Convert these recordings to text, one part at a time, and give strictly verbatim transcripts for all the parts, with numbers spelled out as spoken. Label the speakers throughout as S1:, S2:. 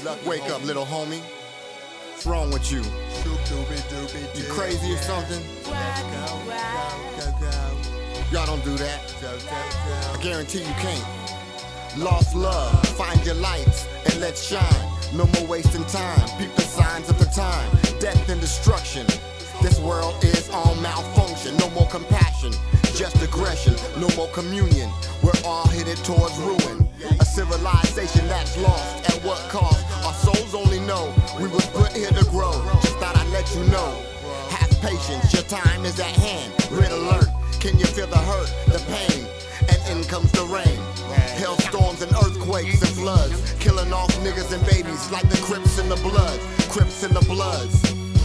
S1: Wake up, little homie. What's wrong with you? You crazy or something? Y'all don't do that. I guarantee you can't. Lost love, find your lights and let's shine. No more wasting time, peep the signs of the time. Death and destruction, this world is on malfunction. No more compassion, just aggression. No more communion, we're all headed towards ruin. A civilization that's lost, at what cost? Our souls only know we was put here to grow. Just thought I'd let you know. Have patience, your time is at hand. Red alert, can you feel the hurt, the pain? And in comes the rain. Hailstorms and earthquakes and floods, killing off niggas and babies like the Crips in the blood. Crips in the bloods.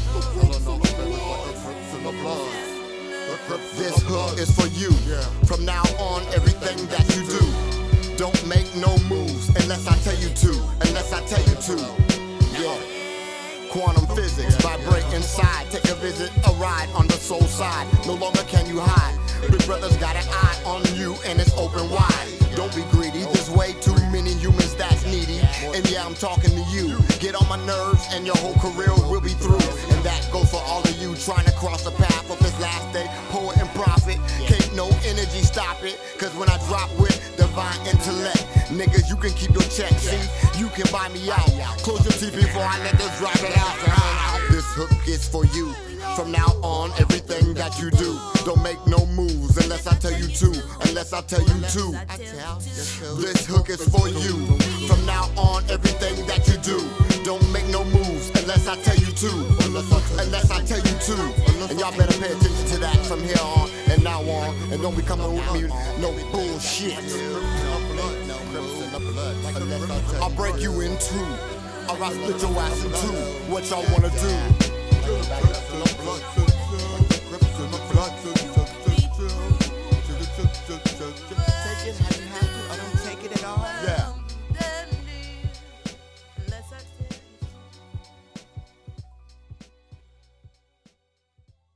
S1: This hook is for you. From now on, everything that you do, don't make no moves unless I tell you to. Unless I tell you to. Yeah. Quantum physics, vibrate inside. Take a visit, a ride on the soul side. No longer can you hide. Big brother's got an eye on you and it's open wide. Don't be greedy, there's way too many humans that's needy. And yeah, I'm talking to you. Get on my nerves and your whole career will be through. And that goes for all of you trying to cross the path of this last day. Poet and prophet, can't no energy stop it. Cause when I drop with divine intellect, niggas, you can keep your check, see? You can buy me out. Close your teeth before I let this drop it out. This hook is for you. From now on, everything that you do, don't make no moves unless I tell you to. Unless I tell you to. This hook is for you. From now on, everything that you do, don't make no moves unless I tell you to. Unless I tell you to. And y'all better pay attention to that from here on and now on. And don't be coming with me no bullshit. I'll break you in two, or I'll split your ass in two. What y'all wanna do?